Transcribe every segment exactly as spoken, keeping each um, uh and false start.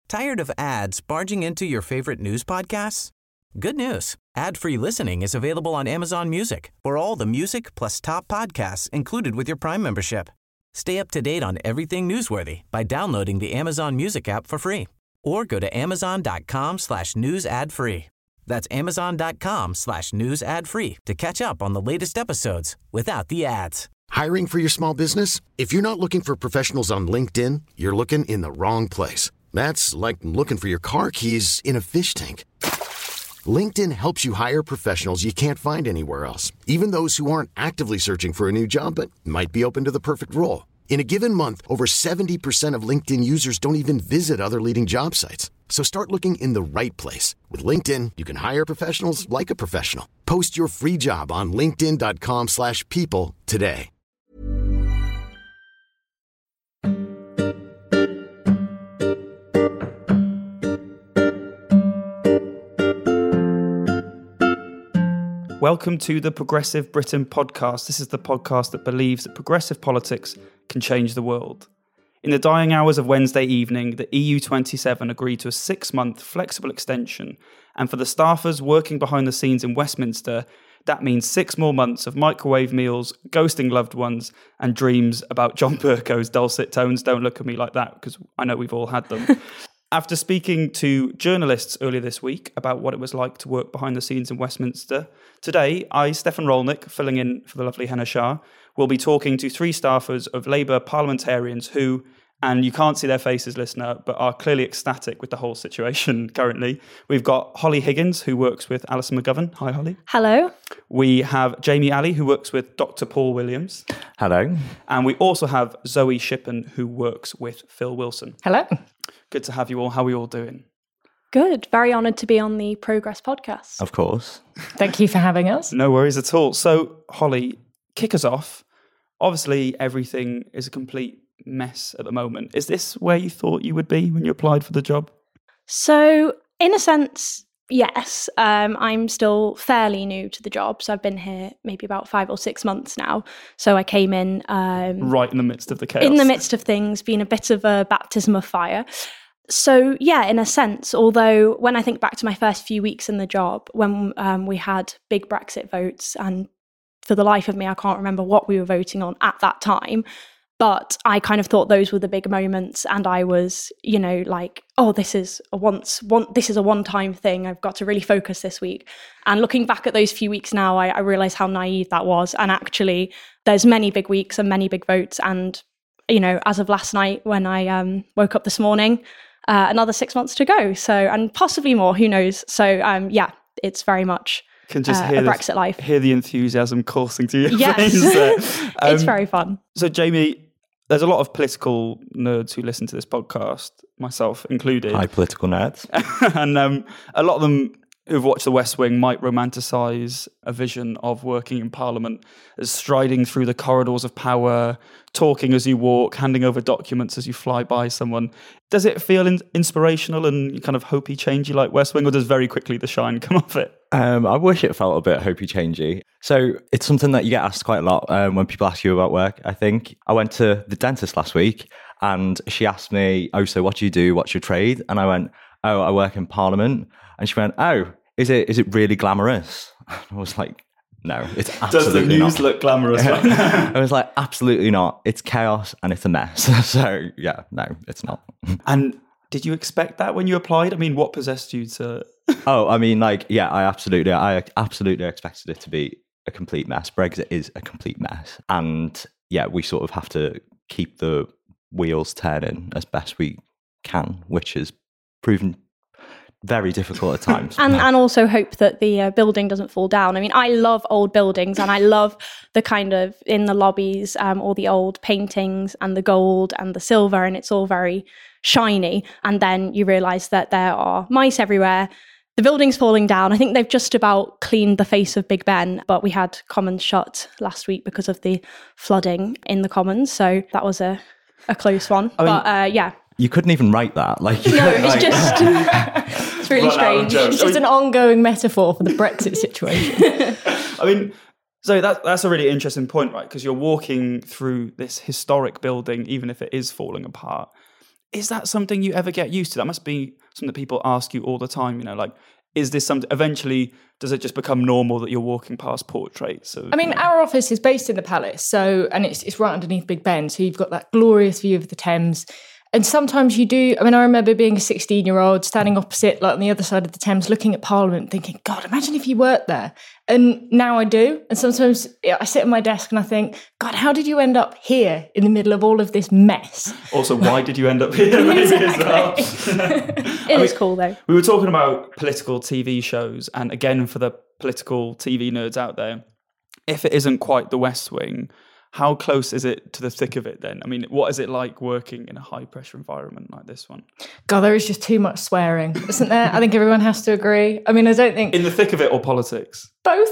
Tired of ads barging into your favorite news podcasts? Good news. Ad-free listening is available on Amazon Music for all the music plus top podcasts included with your Prime membership. Stay up to date on everything newsworthy by downloading the Amazon Music app for free or go to amazon.com slash news ad free. That's amazon.com slash news ad free to catch up on the latest episodes without the ads. Hiring for your small business? If you're not looking for professionals on LinkedIn, you're looking in the wrong place. That's like looking for your car keys in a fish tank. LinkedIn helps you hire professionals you can't find anywhere else, even those who aren't actively searching for a new job but might be open to the perfect role. In a given month, over seventy percent of LinkedIn users don't even visit other leading job sites. So start looking in the right place. With LinkedIn, you can hire professionals like a professional. Post your free job on linkedin.com slash people today. Welcome to the Progressive Britain podcast. This is the podcast that believes that progressive politics can change the world. In the dying hours of Wednesday evening, the E U twenty-seven agreed to a six-month flexible extension, and for the staffers working behind the scenes in Westminster, that means six more months of microwave meals, ghosting loved ones, and dreams about John Berco's dulcet tones. Don't look at me like that, because I know we've all had them. After speaking to journalists earlier this week about what it was like to work behind the scenes in Westminster, today I, Stefan Rolnick, filling in for the lovely Henna Shah, will be talking to three staffers of Labour parliamentarians who, and you can't see their faces, listener, but are clearly ecstatic with the whole situation currently. We've got Holly Higgins, who works with Alison McGovern. Hi, Holly. Hello. We have Jamie Alley, who works with Doctor Paul Williams. Hello. And we also have Zoe Shippen, who works with Phil Wilson. Hello. Good to have you all. How are we all doing? Good. Very honoured to be on the Progress podcast. Of course. Thank you for having us. No worries at all. So, Holly, kick us off. Obviously, everything is a complete mess at the moment. Is this where you thought you would be when you applied for the job? So, in a sense, yes. Um, I'm still fairly new to the job. So I've been here maybe about five or six months now. So I came in... Um, right in the midst of the chaos. In the midst of things, being a bit of a baptism of fire. So, yeah, in a sense, although when I think back to my first few weeks in the job, when um, we had big Brexit votes, and for the life of me, I can't remember what we were voting on at that time, but I kind of thought those were the big moments, and I was, you know, like, oh, this is a once, one, this is a one-time thing. I've got to really focus this week. And looking back at those few weeks now, I, I realise how naive that was. And actually, there's many big weeks and many big votes. And, you know, as of last night, when I um, woke up this morning, uh, another six months to go. So, and possibly more, who knows? So, um, yeah, it's very much Can just uh, hear a this, Brexit life. Hear the enthusiasm coursing to your Yes. face there. Um, It's very fun. So, Jamie, there's a lot of political nerds who listen to this podcast, myself included. Hi, political nerds. and um, a lot of them who've watched The West Wing might romanticise a vision of working in Parliament as striding through the corridors of power, talking as you walk, handing over documents as you fly by someone. Does it feel in- inspirational and kind of hopey changey like West Wing, or does very quickly the shine come off it? Um, I wish it felt a bit hopey changey. So it's something that you get asked quite a lot um, when people ask you about work, I think. I went to the dentist last week and she asked me, oh, so what do you do? What's your trade? And I went, oh, I work in Parliament. And she went, oh, is it is it really glamorous? I was like, no, it's absolutely Does the news not. look glamorous? I was like, absolutely not. It's chaos and it's a mess. So yeah, no, it's not. And did you expect that when you applied? I mean, what possessed you to... Oh, I mean, like, yeah, I absolutely, I absolutely expected it to be a complete mess. Brexit is a complete mess. And yeah, we sort of have to keep the wheels turning as best we can, which has proven very difficult at times. and and also hope that the uh, building doesn't fall down. I mean, I love old buildings and I love the kind of, in the lobbies, um, all the old paintings and the gold and the silver, and it's all very shiny. And then you realise that there are mice everywhere. The building's falling down. I think they've just about cleaned the face of Big Ben, but we had Commons shut last week because of the flooding in the Commons. So that was a, a close one. I mean, but uh, yeah. You couldn't even write that. Like, No, it's like, just, it's really strange. It's just an ongoing metaphor for the Brexit situation. I mean, so that, that's a really interesting point, right? Because you're walking through this historic building, even if it is falling apart. Is that something you ever get used to? That must be something that people ask you all the time, you know, like, is this something, eventually, does it just become normal that you're walking past portraits of, I mean, you know? our office is based in the Palace, so, and it's it's right underneath Big Ben, so you've got that glorious view of the Thames. And sometimes you do, I mean, I remember being a sixteen-year-old standing opposite, like on the other side of the Thames, looking at Parliament, thinking, God, imagine if you worked there. And now I do. And sometimes I sit at my desk and I think, God, how did you end up here in the middle of all of this mess? Also, why did you end up here maybe as well? It I is mean, cool though. We were talking about political T V shows, and again, for the political T V nerds out there, if it isn't quite The West Wing, how close is it to the thick of it then? I mean, what is it like working in a high-pressure environment like this one? God, there is just too much swearing, isn't there? I think everyone has to agree. I mean, I don't think... In the thick of it or politics? Both.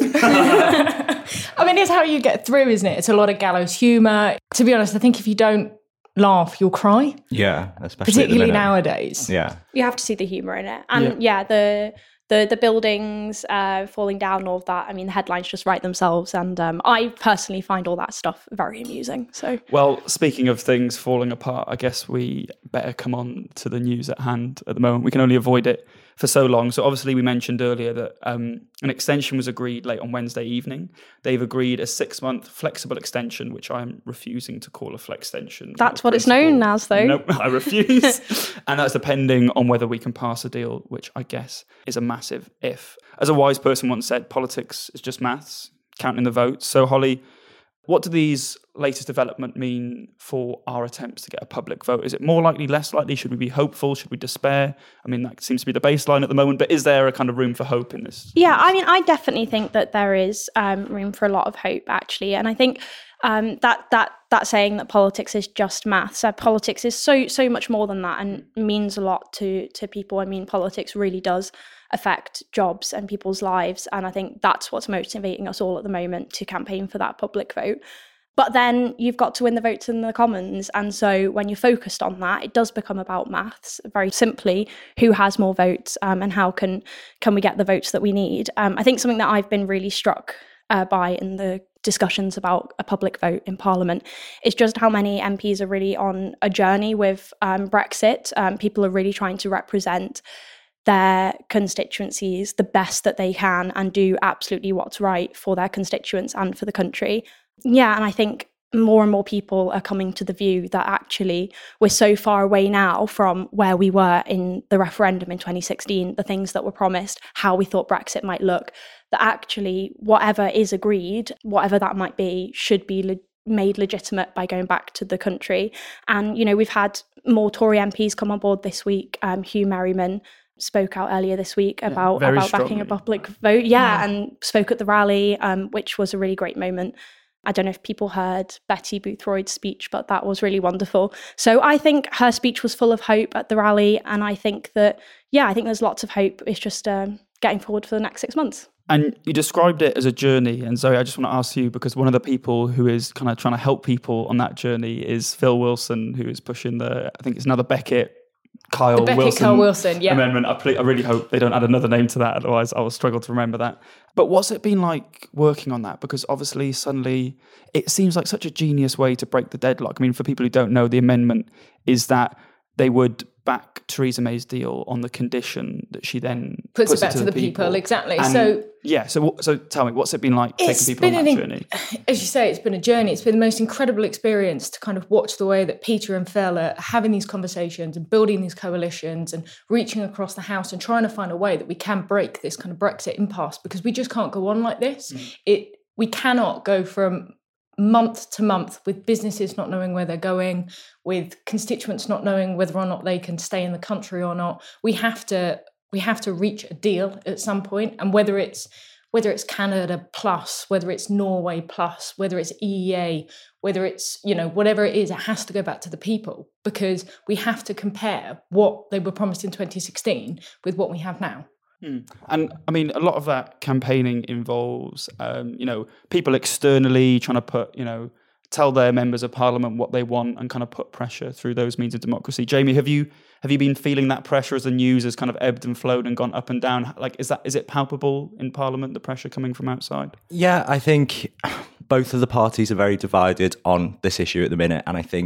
I mean, it's how you get through, isn't it? It's a lot of gallows humour. To be honest, I think if you don't laugh, you'll cry. Yeah, especially Particularly at the minute. nowadays. Yeah. You have to see the humour in it. And yeah, yeah the... The the buildings uh, falling down, all of that. I mean, the headlines just write themselves, and um, I personally find all that stuff very amusing. So, well, speaking of things falling apart, I guess we better come on to the news at hand at the moment. We can only avoid it for so long. So obviously we mentioned earlier that um, an extension was agreed late on Wednesday evening. They've agreed a six-month flexible extension, which I'm refusing to call a flex extension. That's what it's known as, though. Nope, I refuse. And that's depending on whether we can pass a deal, which I guess is a massive if. As a wise person once said, politics is just maths, counting the votes. So Holly, what do these latest development mean for our attempts to get a public vote? Is it more likely, less likely? Should we be hopeful? Should we despair? I mean, that seems to be the baseline at the moment, but is there a kind of room for hope in this? Yeah, I mean, I definitely think that there is um, room for a lot of hope, actually. And I think um, that that that saying that politics is just maths, uh, politics is so so much more than that and means a lot to to people. I mean, politics really does affect jobs and people's lives. And I think that's what's motivating us all at the moment to campaign for that public vote. But then you've got to win the votes in the Commons. And so when you're focused on that, it does become about maths, very simply, who has more votes um, and how can can we get the votes that we need. Um, I think something that I've been really struck uh, by in the discussions about a public vote in Parliament is just how many M Ps are really on a journey with um, Brexit. Um, people are really trying to represent their constituencies the best that they can and do absolutely what's right for their constituents and for the country. Yeah, and I think more and more people are coming to the view that actually we're so far away now from where we were in the referendum in twenty sixteen, the things that were promised, how we thought Brexit might look, that actually whatever is agreed, whatever that might be, should be le- made legitimate by going back to the country. And, you know, we've had more Tory M Ps come on board this week. Um, Hugh Merriman spoke out earlier this week about, yeah, about strongly. backing a public vote. Yeah, yeah. And spoke at the rally, um, which was a really great moment. I don't know if people heard Betty Boothroyd's speech, but that was really wonderful. So I think her speech was full of hope at the rally. And I think that, yeah, I think there's lots of hope. It's just um, getting forward for the next six months. And you described it as a journey. And Zoe, I just want to ask you, because one of the people who is kind of trying to help people on that journey is Phil Wilson, who is pushing the, I think it's another Beckett Kyle the Beckett Wilson, Kyle Wilson yeah. amendment. I, ple- I really hope they don't add another name to that, otherwise I will struggle to remember that. But what's it been like working on that? Because obviously suddenly it seems like such a genius way to break the deadlock. I mean, for people who don't know, the amendment is that they would back Theresa May's deal on the condition that she then puts, puts it back it to, to the people. people. Exactly. And so yeah, so so tell me, what's it been like taking people on that an, journey? As you say, it's been a journey. It's been the most incredible experience to kind of watch the way that Peter and Phil are having these conversations and building these coalitions and reaching across the House and trying to find a way that we can break this kind of Brexit impasse, because we just can't go on like this. Mm. It we cannot go from month to month with businesses not knowing where they're going, with constituents not knowing whether or not they can stay in the country or not. We have to we have to reach a deal at some point, and whether it's whether it's Canada plus, whether it's Norway plus, whether it's E E A, whether it's, you know, whatever it is, it has to go back to the people, because we have to compare what they were promised in twenty sixteen with what we have now. Hmm. And I mean, a lot of that campaigning involves, um, you know, people externally trying to put, you know, tell their members of parliament what they want and kind of put pressure through those means of democracy. Jamie, have you have you been feeling that pressure as the news has kind of ebbed and flowed and gone up and down? Like, is that is it palpable in Parliament, the pressure coming from outside? Yeah, I think both of the parties are very divided on this issue at the minute, and I think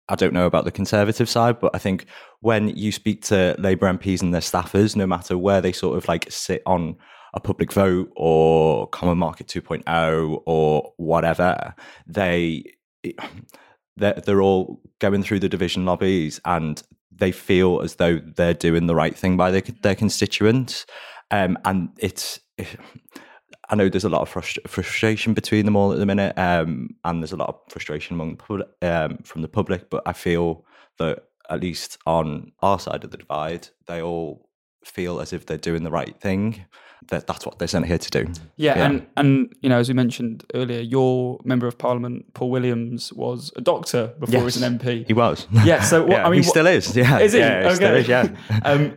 I don't know about the Conservative side, but I think when you speak to Labour M Ps and their staffers, no matter where they sort of like sit on a public vote or Common Market two point oh or whatever, they they're, they're all going through the division lobbies and they feel as though they're doing the right thing by their, their constituents. Um, and it's, it, I know there's a lot of frust- frustration between them all at the minute, um, and there's a lot of frustration among the public, um, from the public, but I feel that at least on our side of the divide, they all feel as if they're doing the right thing. That that's what they're sent here to do. Yeah, yeah, and and you know, as we mentioned earlier, your Member of Parliament, Paul Williams, was a doctor before yes, he was an M P. He was. Yeah. So what, yeah, I mean, he still what, is. Yeah. Is he? Yeah, he okay. still is, yeah. um,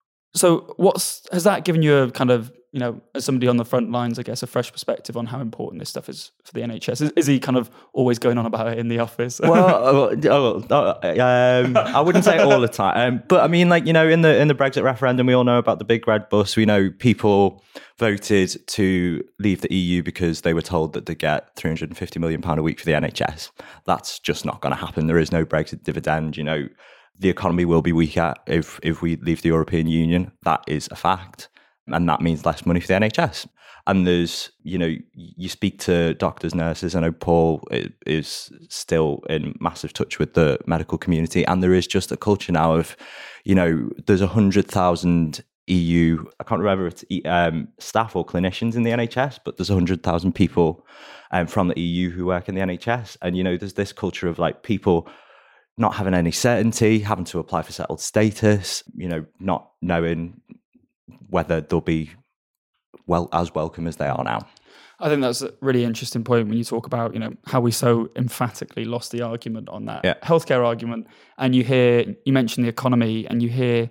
so what's has that given you a kind of, you know, as somebody on the front lines, I guess, a fresh perspective on how important this stuff is for the N H S? Is, is he kind of always going on about it in the office? well, oh, oh, um, I wouldn't say it all the time, um, but I mean, like, you know, in the in the Brexit referendum, we all know about the big red bus. We know people voted to leave the E U because they were told that they get three hundred fifty million pounds a week for the N H S. That's just not going to happen. There is no Brexit dividend. You know, the economy will be weaker if if we leave the European Union. That is a fact. And that means less money for the N H S. And there's, you know, you speak to doctors, nurses. I know Paul is still in massive touch with the medical community. And there is just a culture now of, you know, there's one hundred thousand E U, I can't remember if it's um, staff or clinicians in the N H S, but there's one hundred thousand people um, from the E U who work in the N H S. And, you know, there's this culture of like people not having any certainty, having to apply for settled status, you know, not knowing whether they'll be well as welcome as they are now. I think that's a really interesting point when you talk about, you know, how we so emphatically lost the argument on that yeah. healthcare argument. And you hear, you mention the economy, and you hear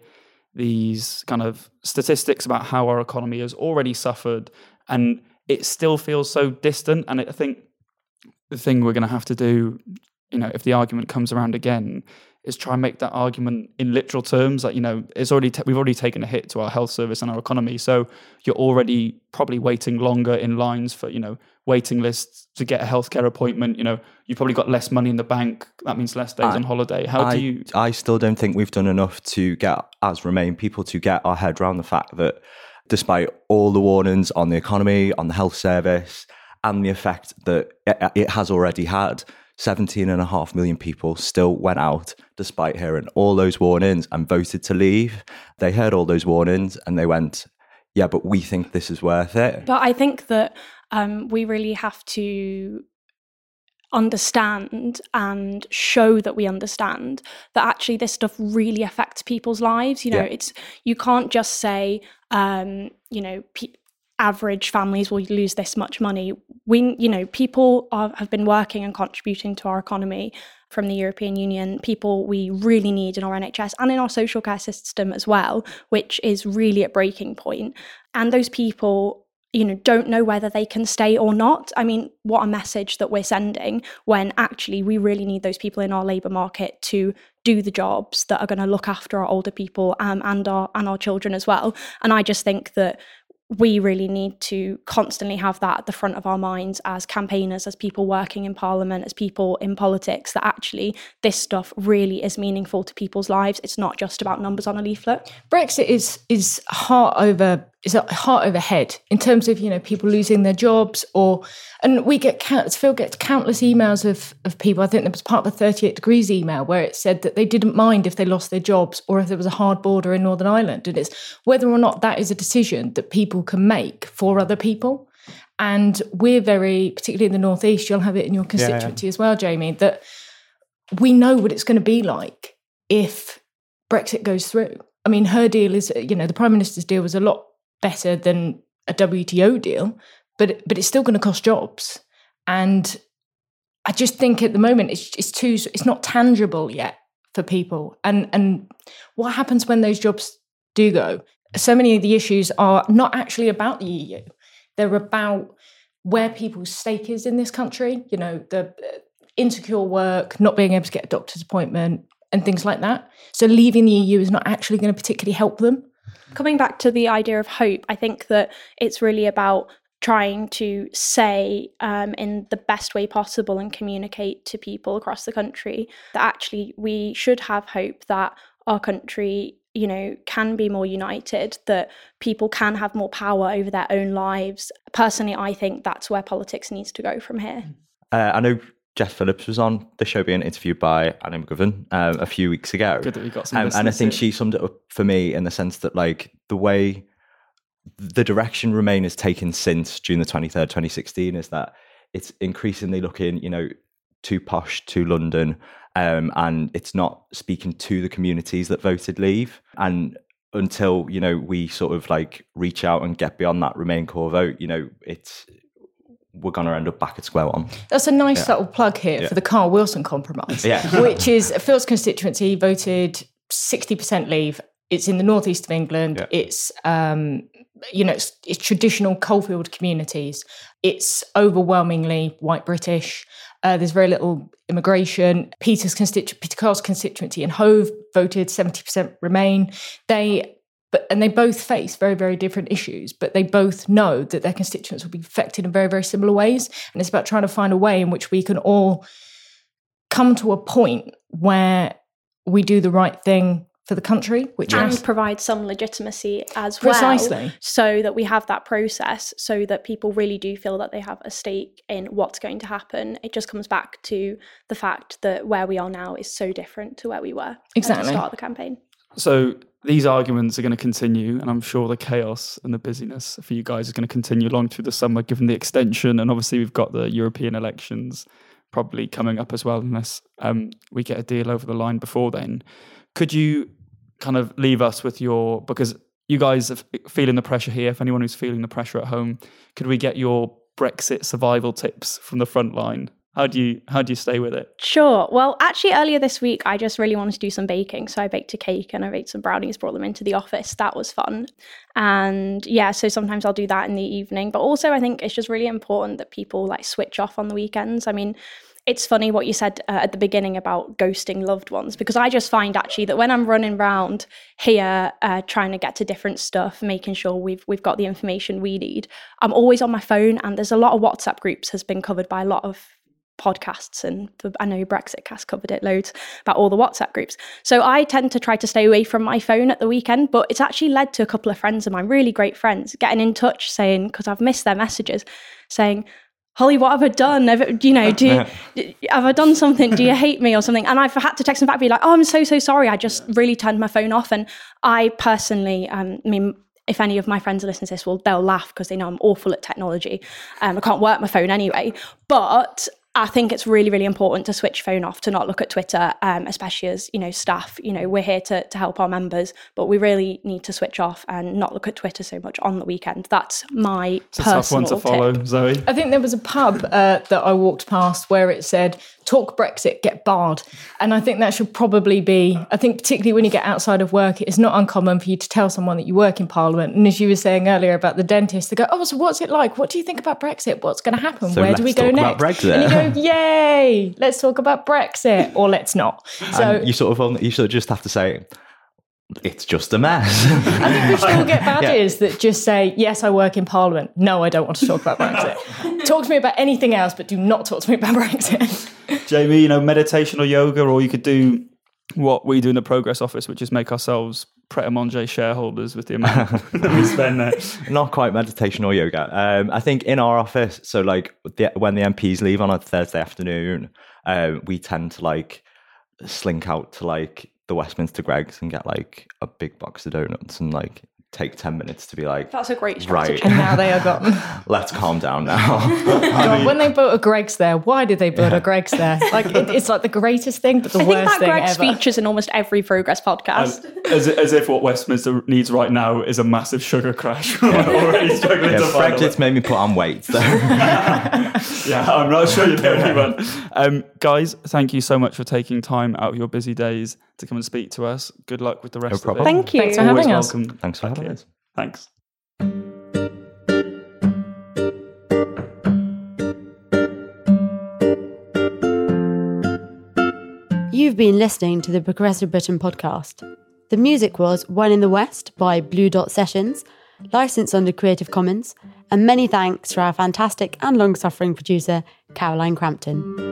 these kind of statistics about how our economy has already suffered, and it still feels so distant. And I think the thing we're going to have to do, you know, if the argument comes around again, is try and make that argument in literal terms. Like, you know, it's already t- we've already taken a hit to our health service and our economy. So you're already probably waiting longer in lines for, you know, waiting lists to get a healthcare appointment. You know, you've probably got less money in the bank. That means less days I, on holiday. How I, do you... I still don't think we've done enough to get, as Remain people, to get our head around the fact that despite all the warnings on the economy, on the health service, and the effect that it, it has already had, seventeen and a half million people still went out despite hearing all those warnings and voted to leave. They heard all those warnings and they went, yeah, but we think this is worth it. But I think that um, we really have to understand and show that we understand that actually this stuff really affects people's lives. You know, yeah. it's you can't just say, um, you know, pe- average families will lose this much money. We, you know, people are, have been working and contributing to our economy from the European Union, people we really need in our N H S and in our social care system as well, which is really at breaking point. And those people, you know, don't know whether they can stay or not. I mean, what a message that we're sending when actually we really need those people in our labour market to do the jobs that are going to look after our older people um, and our and our children as well. And I just think that we really need to constantly have that at the front of our minds as campaigners, as people working in Parliament, as people in politics, that actually this stuff really is meaningful to people's lives. It's not just about numbers on a leaflet. Brexit is is heart over is heart over head in terms of, you know, people losing their jobs, or and we get Phil gets countless emails of of people. I think there was part of the thirty-eight degrees email where it said that they didn't mind if they lost their jobs or if there was a hard border in Northern Ireland, and it's whether or not that is a decision that people can make for other people. And we're very, particularly in the Northeast, you'll have it in your constituency yeah, yeah. as well, Jamie, that we know what it's going to be like if Brexit goes through. I mean, her deal is, you know, the Prime Minister's deal was a lot better than a W T O deal, but but it's still going to cost jobs. And I just think at the moment it's it's too it's not tangible yet for people. And and what happens when those jobs do go? So many of the issues are not actually about the E U. They're about where people's stake is in this country. You know, the insecure work, not being able to get a doctor's appointment, and things like that. So leaving the E U is not actually going to particularly help them. Coming back to the idea of hope, I think that it's really about trying to say um, in the best way possible and communicate to people across the country that actually we should have hope that our country, you know, can be more united, that people can have more power over their own lives. Personally, I think that's where politics needs to go from here. Uh, I know Jess Phillips was on the show being interviewed by Anna McGovern um, a few weeks ago. Good that we got some um, and I think soon. she summed it up for me in the sense that, like, the way the direction Remain has taken since June the twenty-third, twenty sixteen is that it's increasingly looking, you know, too posh, to London, um, and it's not speaking to the communities that voted Leave. And until, you know, we sort of like reach out and get beyond that Remain core vote, you know, it's we're going to end up back at square one. That's a nice yeah. subtle plug here yeah. for the Carl Wilson compromise, yeah. which is Phil's constituency voted sixty percent Leave. It's in the northeast of England. Yeah. It's, um, you know, it's, it's traditional coalfield communities. It's overwhelmingly white British. Uh, there's very little immigration. Peter's constitu- Peter Carl's constituency in Hove voted seventy percent Remain. They, but and they both face very, very different issues, but they both know that their constituents will be affected in very, very similar ways. And it's about trying to find a way in which we can all come to a point where we do the right thing for the country, which and is provide some legitimacy as Precisely. well, so that we have that process, so that people really do feel that they have a stake in what's going to happen. It just comes back to the fact that where we are now is so different to where we were Exactly. at the start of the campaign. So these arguments are going to continue, and I'm sure the chaos and the busyness for you guys is going to continue along through the summer, given the extension, and obviously we've got the European elections probably coming up as well, unless um, we get a deal over the line before then. Could you kind of leave us with your, because you guys are feeling the pressure here, if anyone who's feeling the pressure at home, could we get your Brexit survival tips from the front line? How do you how do you stay with it? Sure. Well, actually, earlier this week, I just really wanted to do some baking. So I baked a cake and I baked some brownies, brought them into the office. That was fun. And yeah, so sometimes I'll do that in the evening. But also, I think it's just really important that people like switch off on the weekends. I mean, it's funny what you said uh, at the beginning about ghosting loved ones, because I just find actually that when I'm running around here uh, trying to get to different stuff, making sure we've we've got the information we need, I'm always on my phone, and there's a lot of WhatsApp groups has been covered by a lot of podcasts, and the, I know Brexitcast covered it loads about all the WhatsApp groups. So I tend to try to stay away from my phone at the weekend, but it's actually led to a couple of friends of mine, really great friends, getting in touch saying, because I've missed their messages, saying, Holly, what have I done? Have, you know, do you, have I done something? Do you hate me or something? And I've had to text them back, be like, oh, I'm so, so sorry. I just really turned my phone off. And I personally, um, I mean, if any of my friends are listening to this, well, they'll laugh because they know I'm awful at technology. Um, I can't work my phone anyway. But I think it's really, really important to switch phone off, to not look at Twitter, um, especially as, you know, staff. You know, we're here to to help our members, but we really need to switch off and not look at Twitter so much on the weekend. That's my It's a personal tough one to follow, tip. Zoe. I think there was a pub uh, that I walked past where it said, talk Brexit, get barred. And I think that should probably be, I think particularly when you get outside of work, it's not uncommon for you to tell someone that you work in Parliament. And as you were saying earlier about the dentist, they go, oh, so what's it like? What do you think about Brexit? What's going to happen? So Where do we let's go talk next? about Brexit. And you go, yay, let's talk about Brexit, or let's not. So And you sort of only, you sort of just have to say, it's just a mess. I think we should all get badges that just say, yes, I work in Parliament. No, I don't want to talk about Brexit. Talk to me about anything else, but do not talk to me about Brexit. Jamie, you know, meditation or yoga, or you could do what we do in the Progress office, which is make ourselves Pret-a-Manger shareholders with the amount that we spend there. Not quite meditation or yoga. Um, I think in our office, so like the, when the M Ps leave on a Thursday afternoon, um, we tend to like slink out to like the Westminster Greggs and get like a big box of donuts and like take ten minutes to be like, That's a great right, strategy. And now they are gone. let's calm down now. God, when they built a Greggs there, why did they build a Greggs there? Like it, it's like the greatest thing, but the I think worst that thing Greg's ever. features in almost every Progress podcast. And as, as if what Westminster needs right now is a massive sugar crash. We're already struggling Yeah, to find a way. Brexit's made me put on weight. So. Yeah, I'm not sure you're the only one. Um, guys, thank you so much for taking time out of your busy days to come and speak to us. Good luck with the rest problem. of it. Thank you. Thanks for Always having us. welcome. Thanks for back having here. us. Thanks. You've been listening to the Progressive Britain podcast. The music was One in the West by Blue Dot Sessions, licensed under Creative Commons, and many thanks to our fantastic and long-suffering producer, Caroline Crampton.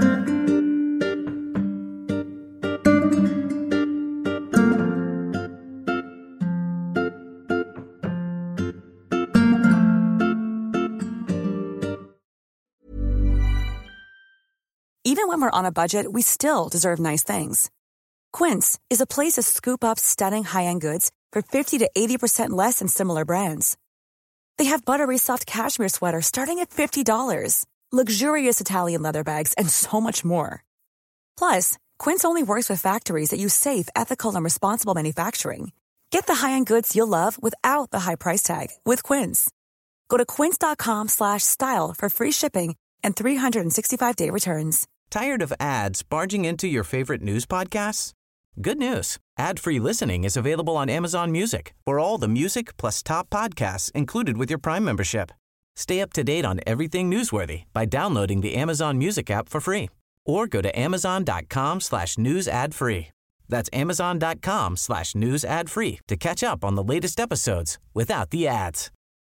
Even when we're on a budget, we still deserve nice things. Quince is a place to scoop up stunning high-end goods for fifty to eighty percent less than similar brands. They have buttery soft cashmere sweaters starting at fifty dollars, luxurious Italian leather bags, and so much more. Plus, Quince only works with factories that use safe, ethical, and responsible manufacturing. Get the high-end goods you'll love without the high price tag with Quince. Go to quince.com slash style for free shipping and three sixty-five day returns. Tired of ads barging into your favorite news podcasts? Good news. Ad-free listening is available on Amazon Music for all the music plus top podcasts included with your Prime membership. Stay up to date on everything newsworthy by downloading the Amazon Music app for free or go to amazon.com slash news ad free. That's amazon.com slash news ad free to catch up on the latest episodes without the ads.